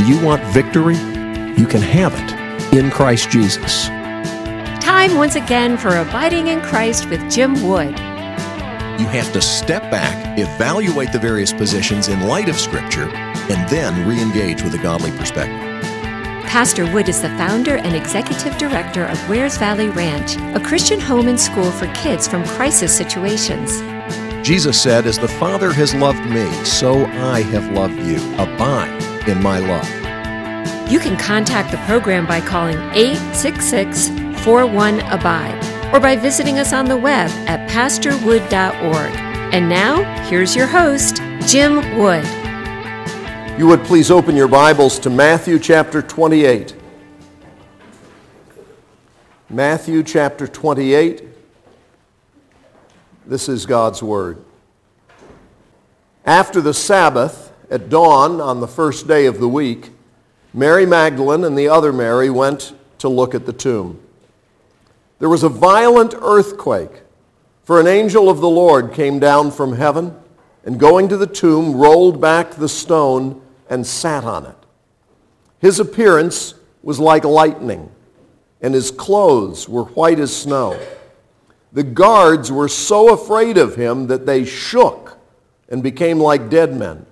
Do you want victory? You can have it in Christ Jesus. Time once again for Abiding in Christ with Jim Wood. You have to step back, evaluate the various positions in light of Scripture, and then re-engage with a godly perspective. Pastor Wood is the founder and executive director of Wares Valley Ranch, a Christian home and school for kids from crisis situations. Jesus said, "As the Father has loved me, so I have loved you. Abide in my love." You can contact the program by calling 866-41-ABIDE or by visiting us on the web at pastorwood.org. And now, here's your host, Jim Wood. You would please open your Bibles to Matthew chapter 28. Matthew chapter 28. This is God's Word. After the Sabbath, at dawn on the first day of the week, Mary Magdalene and the other Mary went to look at the tomb. There was a violent earthquake, for an angel of the Lord came down from heaven, and going to the tomb, rolled back the stone and sat on it. His appearance was like lightning, and his clothes were white as snow. The guards were so afraid of him that they shook and became like dead men.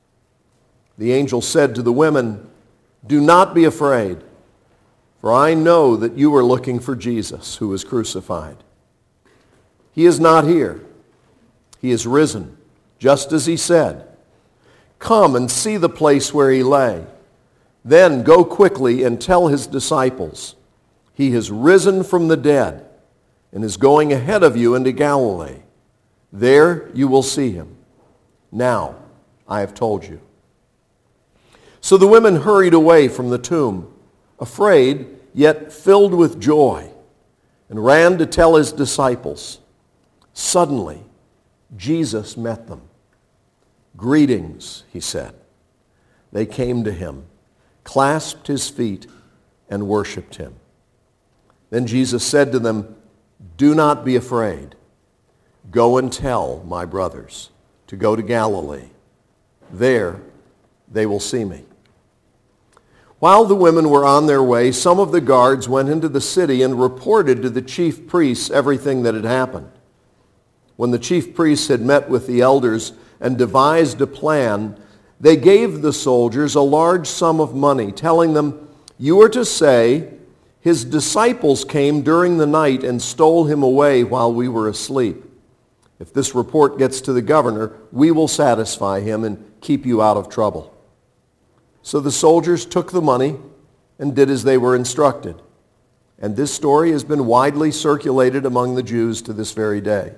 The angel said to the women, "Do not be afraid, for I know that you are looking for Jesus, who was crucified. He is not here. He is risen, just as he said. Come and see the place where he lay. Then go quickly and tell his disciples, he has risen from the dead and is going ahead of you into Galilee. There you will see him. Now I have told you." So the women hurried away from the tomb, afraid yet filled with joy, and ran to tell his disciples. Suddenly, Jesus met them. "Greetings," he said. They came to him, clasped his feet, and worshiped him. Then Jesus said to them, "Do not be afraid. Go and tell my brothers to go to Galilee. There they will see me." While the women were on their way, some of the guards went into the city and reported to the chief priests everything that had happened. When the chief priests had met with the elders and devised a plan, they gave the soldiers a large sum of money, telling them, "You are to say, his disciples came during the night and stole him away while we were asleep. If this report gets to the governor, we will satisfy him and keep you out of trouble." So the soldiers took the money and did as they were instructed. And this story has been widely circulated among the Jews to this very day.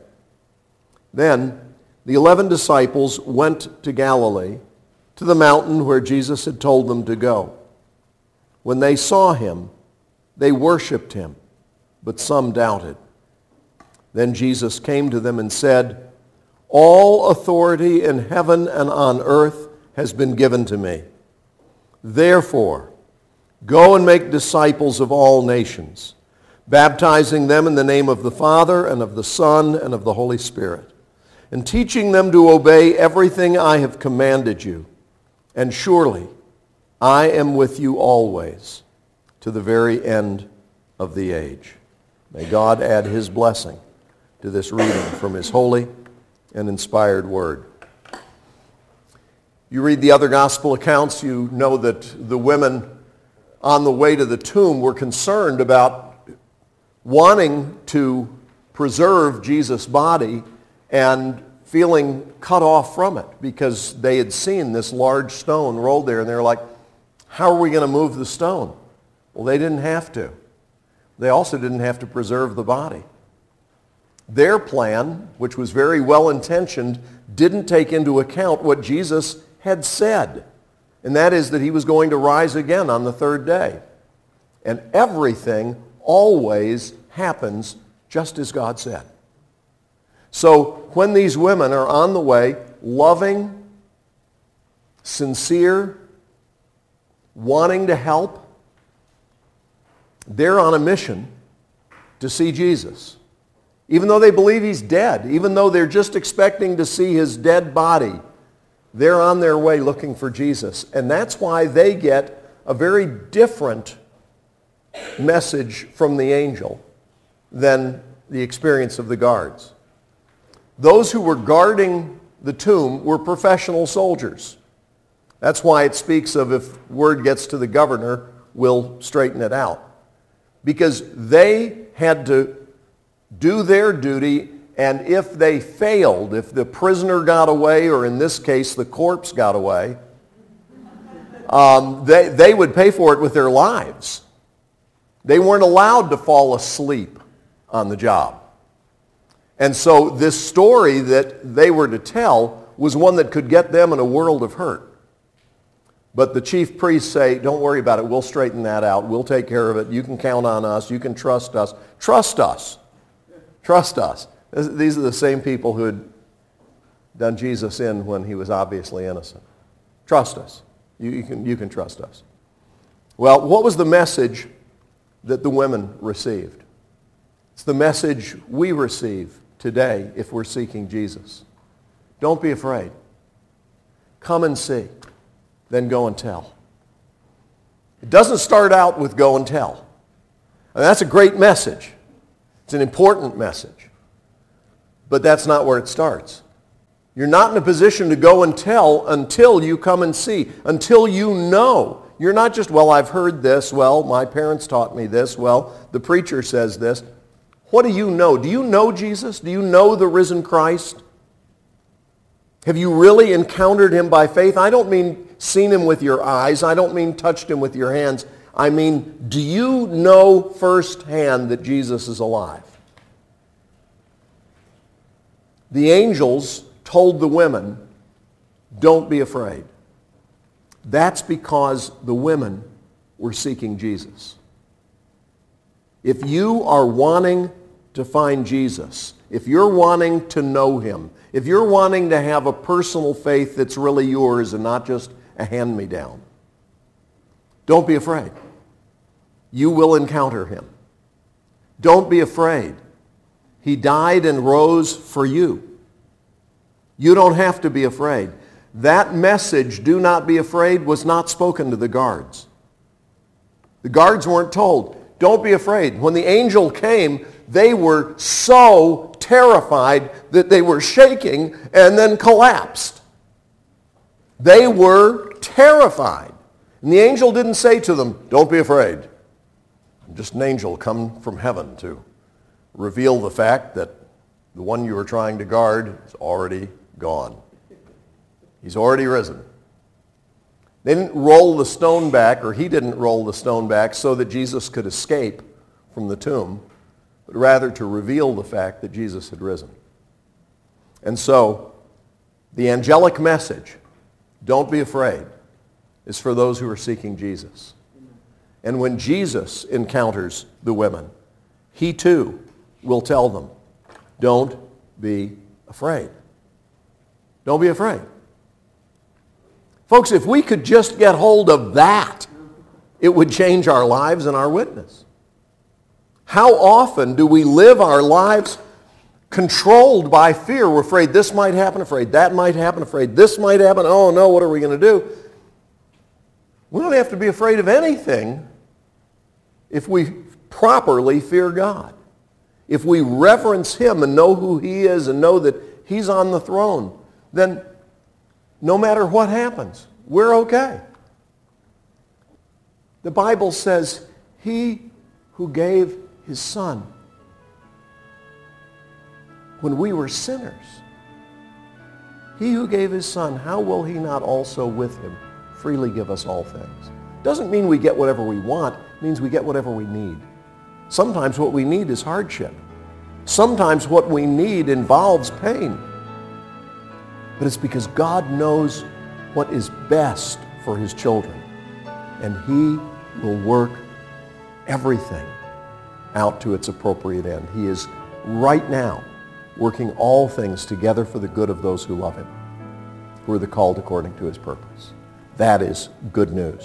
Then the 11 disciples went to Galilee, to the mountain where Jesus had told them to go. When they saw him, they worshipped him, but some doubted. Then Jesus came to them and said, "All authority in heaven and on earth has been given to me. Therefore, go and make disciples of all nations, baptizing them in the name of the Father and of the Son and of the Holy Spirit, and teaching them to obey everything I have commanded you. And surely I am with you always, to the very end of the age." May God add his blessing to this reading from his holy and inspired word. You read the other gospel accounts, you know that the women on the way to the tomb were concerned about wanting to preserve Jesus' body and feeling cut off from it because they had seen this large stone rolled there, and they were like, how are we going to move the stone? Well, they didn't have to. They also didn't have to preserve the body. Their plan, which was very well-intentioned, didn't take into account what Jesus had said, and that is that he was going to rise again on the third day. And everything always happens just as God said. So when these women are on the way, loving, sincere, wanting to help, they're on a mission to see Jesus. Even though they believe he's dead, even though they're just expecting to see his dead body, They're on their way looking for Jesus. And that's why they get a very different message from the angel than the experience of the guards. Those who were guarding the tomb were professional soldiers. That's why it speaks of if word gets to the governor, we'll straighten it out. Because they had to do their duty, and if they failed, if the prisoner got away, or in this case the corpse got away, they would pay for it with their lives. They weren't allowed to fall asleep on the job. And so this story that they were to tell was one that could get them in a world of hurt. But the chief priests say, don't worry about it. We'll straighten that out. We'll take care of it. You can count on us. You can trust us. Trust us. Trust us. These are the same people who had done Jesus in when he was obviously innocent. Trust us. You can trust us. Well, what was the message that the women received? It's the message we receive today if we're seeking Jesus. Don't be afraid. Come and see. Then go and tell. It doesn't start out with go and tell. And that's a great message. It's an important message. But that's not where it starts. You're not in a position to go and tell until you come and see, until you know. You're not just, well, I've heard this. Well, my parents taught me this. Well, the preacher says this. What do you know? Do you know Jesus? Do you know the risen Christ? Have you really encountered him by faith? I don't mean seen him with your eyes. I don't mean touched him with your hands. I mean, do you know firsthand that Jesus is alive? The angels told the women, don't be afraid. That's because the women were seeking Jesus. If you are wanting to find Jesus, if you're wanting to know him, if you're wanting to have a personal faith that's really yours and not just a hand-me-down, don't be afraid. You will encounter him. Don't be afraid. He died and rose for you. You don't have to be afraid. That message, do not be afraid, was not spoken to the guards. The guards weren't told, don't be afraid. When the angel came, they were so terrified that they were shaking and then collapsed. They were terrified. And the angel didn't say to them, don't be afraid. I'm just an angel come from heaven to reveal the fact that the one you were trying to guard is already gone. He's already risen. They didn't roll the stone back, or he didn't roll the stone back so that Jesus could escape from the tomb, but rather to reveal the fact that Jesus had risen. And so, the angelic message, don't be afraid, is for those who are seeking Jesus. And when Jesus encounters the women, he too will tell them, don't be afraid. Don't be afraid. Folks, if we could just get hold of that, it would change our lives and our witness. How often do we live our lives controlled by fear? We're afraid this might happen, afraid that might happen, afraid this might happen. Oh no, what are we going to do? We don't have to be afraid of anything if we properly fear God. If we reverence him and know who he is and know that he's on the throne, then no matter what happens, we're okay. The Bible says, he who gave his son when we were sinners, he who gave his son, how will he not also with him freely give us all things? Doesn't mean we get whatever we want. It means we get whatever we need. Sometimes what we need is hardship. Sometimes what we need involves pain. But it's because God knows what is best for his children. And he will work everything out to its appropriate end. He is right now working all things together for the good of those who love him, who are the called according to his purpose. That is good news.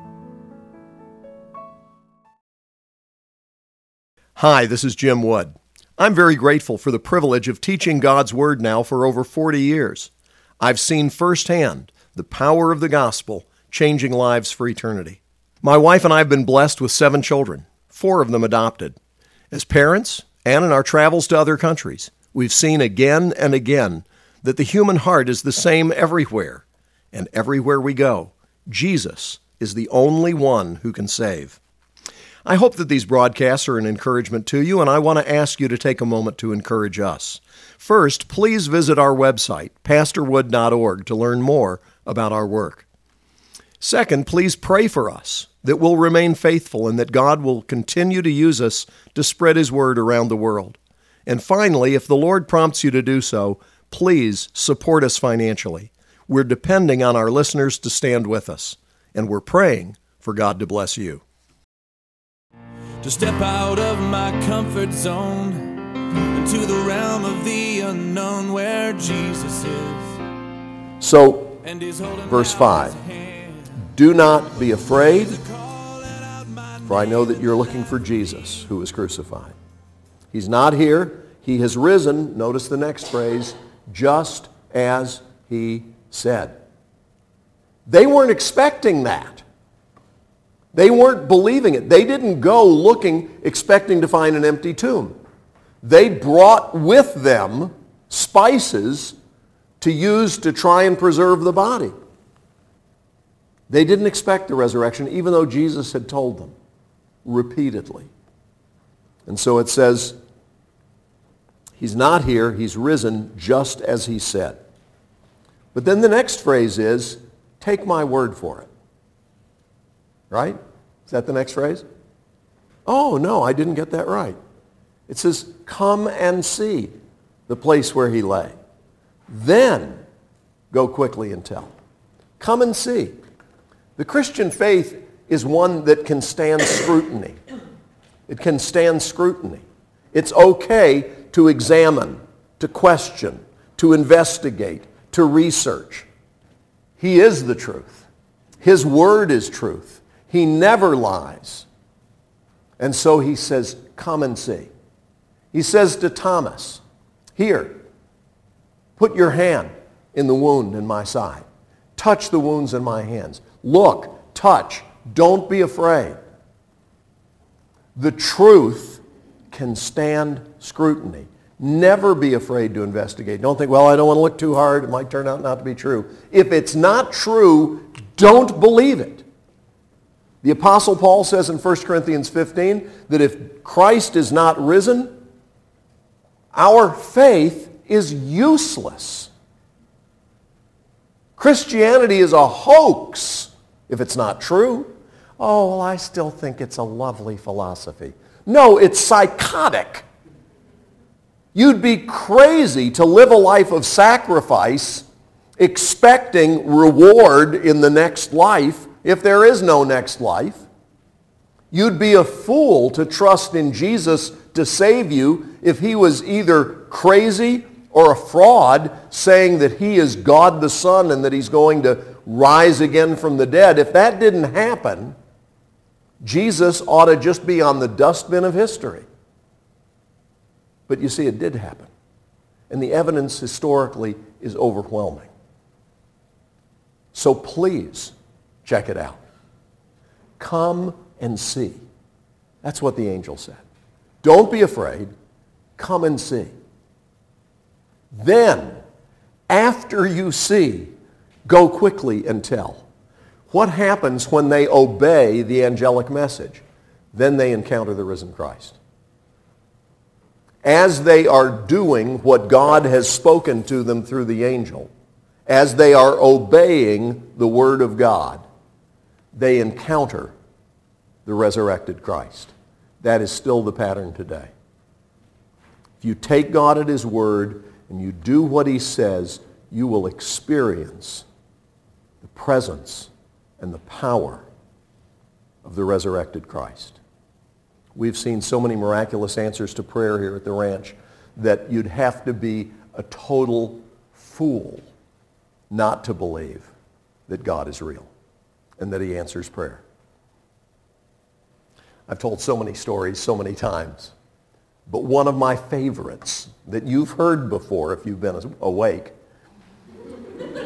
Hi, this is Jim Wood. I'm very grateful for the privilege of teaching God's Word now for over 40 years. I've seen firsthand the power of the gospel changing lives for eternity. My wife and I have been blessed with 7 children, 4 of them adopted. As parents, and in our travels to other countries, we've seen again and again that the human heart is the same everywhere, and everywhere we go, Jesus is the only one who can save. I hope that these broadcasts are an encouragement to you, and I want to ask you to take a moment to encourage us. First, please visit our website, pastorwood.org, to learn more about our work. Second, please pray for us that we'll remain faithful and that God will continue to use us to spread His word around the world. And finally, if the Lord prompts you to do so, please support us financially. We're depending on our listeners to stand with us, and we're praying for God to bless you. To step out of my comfort zone into the realm of the unknown where Jesus is. So, verse 5, do not be afraid, for I know that you're looking for Jesus who was crucified. He's not here. He has risen. Notice the next phrase, just as He said. They weren't expecting that. They weren't believing it. They didn't go looking, expecting to find an empty tomb. They brought with them spices to use to try and preserve the body. They didn't expect the resurrection, even though Jesus had told them repeatedly. And so it says, He's not here, He's risen just as He said. But then the next phrase is, take my word for it. Right? Is that the next phrase? Oh, no, I didn't get that right. It says, come and see the place where He lay. Then go quickly and tell. Come and see. The Christian faith is one that can stand scrutiny. It can stand scrutiny. It's okay to examine, to question, to investigate, to research. He is the truth. His word is truth. He never lies. And so He says, come and see. He says to Thomas, here, put your hand in the wound in my side. Touch the wounds in my hands. Look, touch. Don't be afraid. The truth can stand scrutiny. Never be afraid to investigate. Don't think, well, I don't want to look too hard. It might turn out not to be true. If it's not true, don't believe it. The Apostle Paul says in 1 Corinthians 15 that if Christ is not risen, our faith is useless. Christianity is a hoax if it's not true. Oh, well, I still think it's a lovely philosophy. No, it's psychotic. You'd be crazy to live a life of sacrifice expecting reward in the next life if there is no next life. You'd be a fool to trust in Jesus to save you if He was either crazy or a fraud saying that He is God the Son and that He's going to rise again from the dead. If that didn't happen, Jesus ought to just be on the dustbin of history. But you see, it did happen. And the evidence historically is overwhelming. So please, check it out. Come and see. That's what the angel said. Don't be afraid. Come and see. Then, after you see, go quickly and tell. What happens when they obey the angelic message? Then they encounter the risen Christ. As they are doing what God has spoken to them through the angel, as they are obeying the word of God, they encounter the resurrected Christ. That is still the pattern today. If you take God at His word and you do what He says, you will experience the presence and the power of the resurrected Christ. We've seen so many miraculous answers to prayer here at the ranch that you'd have to be a total fool not to believe that God is real and that He answers prayer. I've told so many stories so many times, but one of my favorites that you've heard before if you've been awake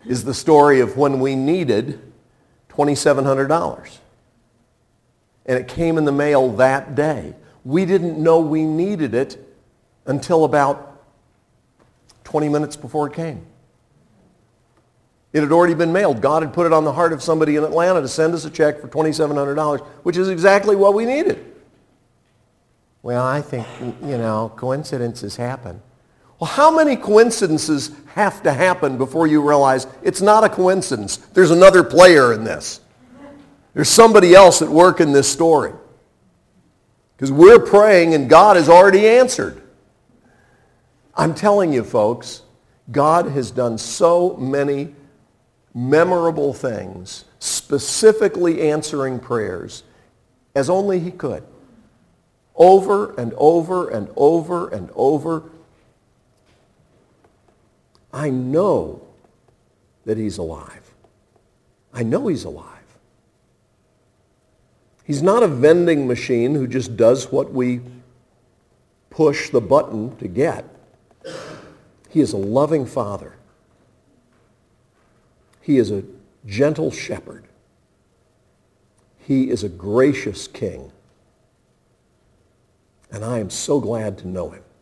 is the story of when we needed $2,700. And it came in the mail that day. We didn't know we needed it until about 20 minutes before it came. It had already been mailed. God had put it on the heart of somebody in Atlanta to send us a check for $2,700, which is exactly what we needed. Well, I think, coincidences happen. Well, how many coincidences have to happen before you realize it's not a coincidence? There's another player in this. There's somebody else at work in this story. Because we're praying and God has already answered. I'm telling you, folks, God has done so many memorable things, specifically answering prayers, as only he could. Over and over and over and over. I know that he's alive. I know he's alive. He's not a vending machine who just does what we push the button to get. He is a loving Father. He is a gentle shepherd. He is a gracious King. And I am so glad to know him.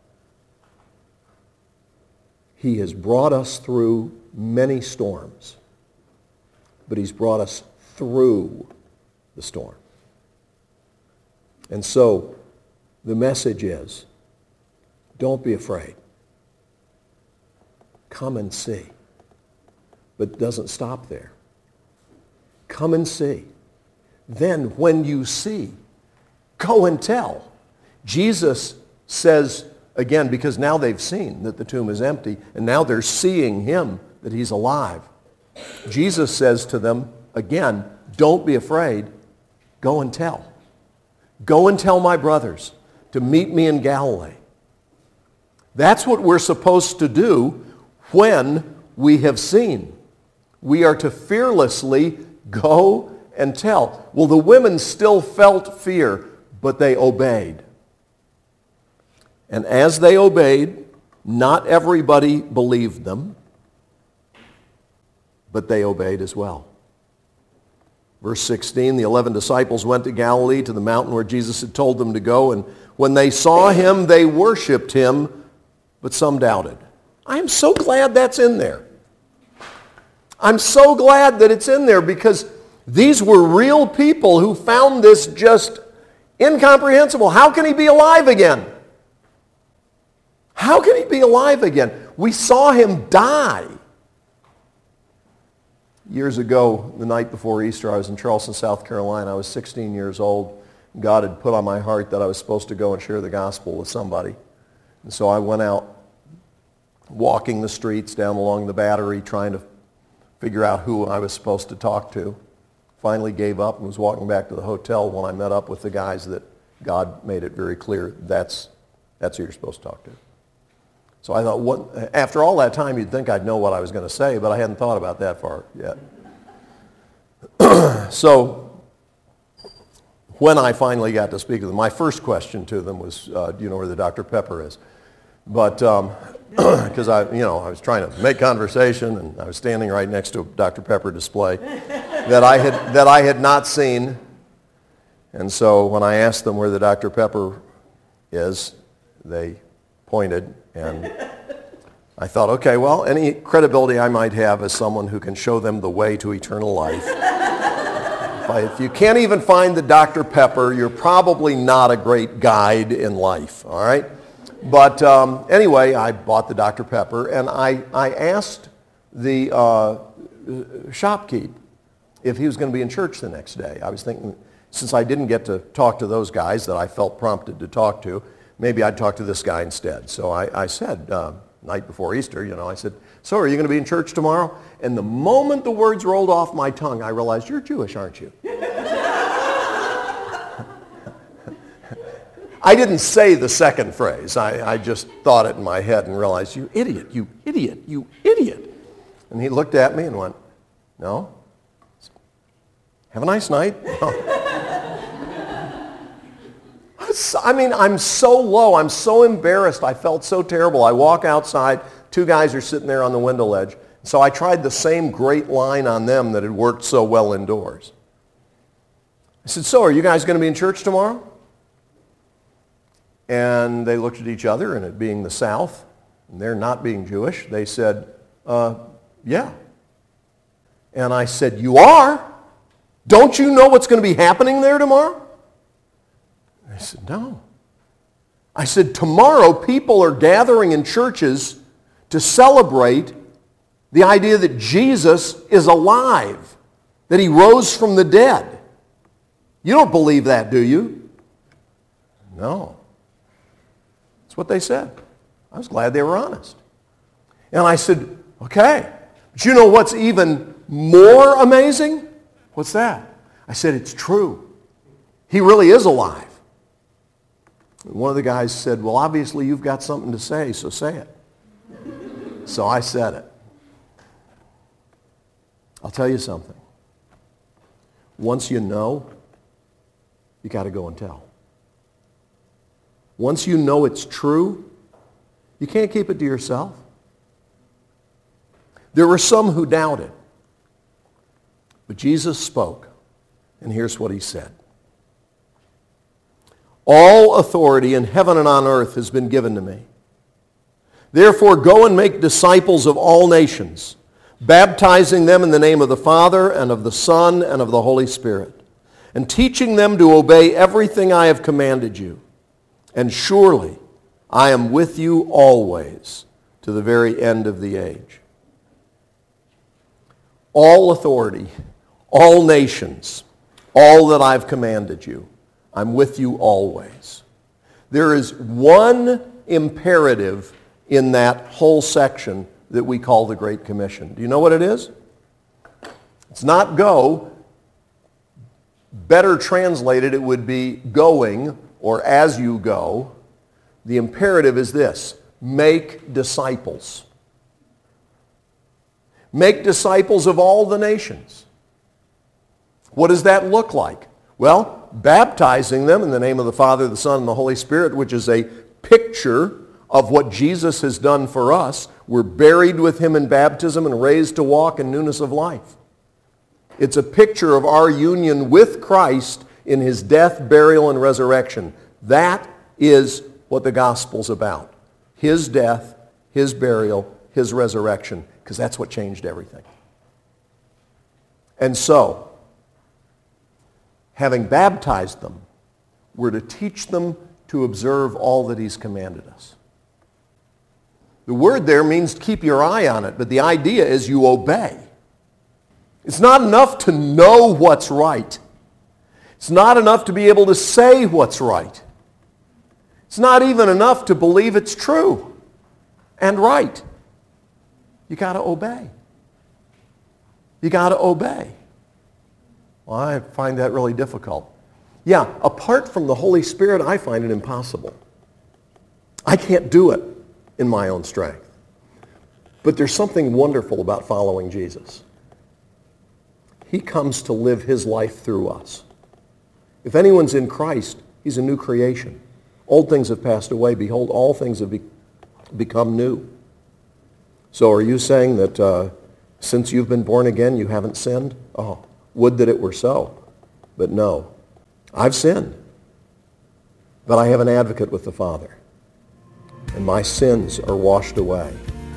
He has brought us through many storms, but he's brought us through the storm. And so the message is, don't be afraid. Come and see. But it doesn't stop there. Come and see. Then when you see, go and tell. Jesus says, again, because now they've seen that the tomb is empty, and now they're seeing him, that he's alive. Jesus says to them, again, don't be afraid. Go and tell. Go and tell my brothers to meet me in Galilee. That's what we're supposed to do when we have seen. We are to fearlessly go and tell. Well, the women still felt fear, but they obeyed. And as they obeyed, not everybody believed them, but they obeyed as well. Verse 16, the 11 disciples went to Galilee, to the mountain where Jesus had told them to go, and when they saw him, they worshiped him, but some doubted. I am so glad that's in there. I'm so glad that it's in there, because these were real people who found this just incomprehensible. How can he be alive again? How can he be alive again? We saw him die. Years ago, the night before Easter, I was in Charleston, South Carolina. I was 16 years old. God had put on my heart that I was supposed to go and share the gospel with somebody. And so I went out walking the streets down along the Battery trying to figure out who I was supposed to talk to. Finally gave up and was walking back to the hotel when I met up with the guys that God made it very clear that's who you're supposed to talk to. So I thought, after all that time, you'd think I'd know what I was going to say, but I hadn't thought about that far yet. So when I finally got to speak to them, my first question to them was, do you know where the Dr. Pepper is? But because I was trying to make conversation, and I was standing right next to a Dr. Pepper display that I had not seen. And so when I asked them where the Dr. Pepper is, they pointed, and I thought, okay, well, any credibility I might have as someone who can show them the way to eternal life. If you can't even find the Dr. Pepper, you're probably not a great guide in life, all right? But anyway, I bought the Dr. Pepper, and I asked the shopkeep if he was going to be in church the next day. I was thinking, since I didn't get to talk to those guys that I felt prompted to talk to, maybe I'd talk to this guy instead. So I said, night before Easter, I said, so are you going to be in church tomorrow? And the moment the words rolled off my tongue, I realized, you're Jewish, aren't you? I didn't say the second phrase. I just thought it in my head and realized, you idiot, you idiot, you idiot. And he looked at me and went, no. Have a nice night. I mean, I'm so low. I'm so embarrassed. I felt so terrible. I walk outside. Two guys are sitting there on the window ledge. So I tried the same great line on them that had worked so well indoors. I said, so are you guys going to be in church tomorrow? And they looked at each other, and it being the South, and they're not being Jewish, they said, yeah. And I said, you are? Don't you know what's going to be happening there tomorrow? They said, no. I said, tomorrow people are gathering in churches to celebrate the idea that Jesus is alive, that he rose from the dead. You don't believe that, do you? No. That's what they said. I was glad they were honest. And I said, okay, but you know what's even more amazing? What's that? I said, it's true. He really is alive. And one of the guys said, well, obviously you've got something to say, so say it. So I said it. I'll tell you something. Once you know, you got to go and tell. Once you know it's true, you can't keep it to yourself. There were some who doubted. But Jesus spoke, and here's what he said. All authority in heaven and on earth has been given to me. Therefore, go and make disciples of all nations, baptizing them in the name of the Father and of the Son and of the Holy Spirit, and teaching them to obey everything I have commanded you. And surely I am with you always to the very end of the age. All authority, all nations, all that I've commanded you, I'm with you always. There is one imperative in that whole section that we call the Great Commission. Do you know what it is? It's not go. Better translated, it would be going, or as you go. The imperative is this: make disciples. Make disciples of all the nations. What does that look like? Well, baptizing them in the name of the Father, the Son, and the Holy Spirit, which is a picture of what Jesus has done for us. We're buried with him in baptism and raised to walk in newness of life. It's a picture of our union with Christ in his death, burial, and resurrection. That is what the gospel's about. His death, his burial, his resurrection, because that's what changed everything. And so, having baptized them, we're to teach them to observe all that he's commanded us. The word there means keep your eye on it, but the idea is you obey. It's not enough to know what's right. It's not enough to be able to say what's right. It's not even enough to believe it's true and right. You got to obey. You got to obey. Well, I find that really difficult. Yeah, apart from the Holy Spirit, I find it impossible. I can't do it in my own strength. But there's something wonderful about following Jesus. He comes to live his life through us. If anyone's in Christ, he's a new creation. Old things have passed away. Behold, all things have become new. So are you saying that since you've been born again, you haven't sinned? Oh, would that it were so. But no, I've sinned. But I have an advocate with the Father. And my sins are washed away.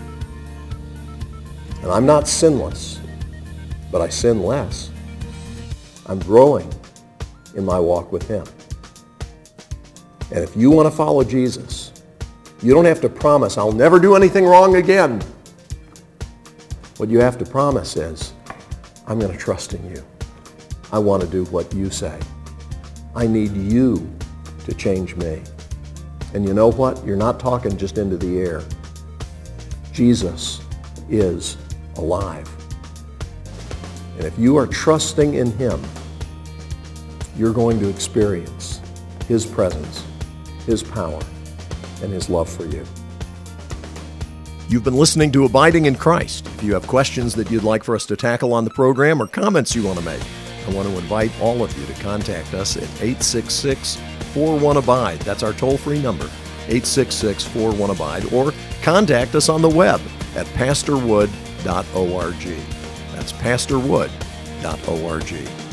And I'm not sinless, but I sin less. I'm growing in my walk with him. And if you want to follow Jesus, you don't have to promise, I'll never do anything wrong again. What you have to promise is, I'm going to trust in you. I want to do what you say. I need you to change me. And you know what? You're not talking just into the air. Jesus is alive. And if you are trusting in him, you're going to experience his presence, his power, and his love for you. You've been listening to Abiding in Christ. If you have questions that you'd like for us to tackle on the program or comments you want to make, I want to invite all of you to contact us at 866-41-ABIDE. That's our toll-free number, 866-41-ABIDE, or contact us on the web at pastorwood.org. pastorwood.org. That's pastorwood.org.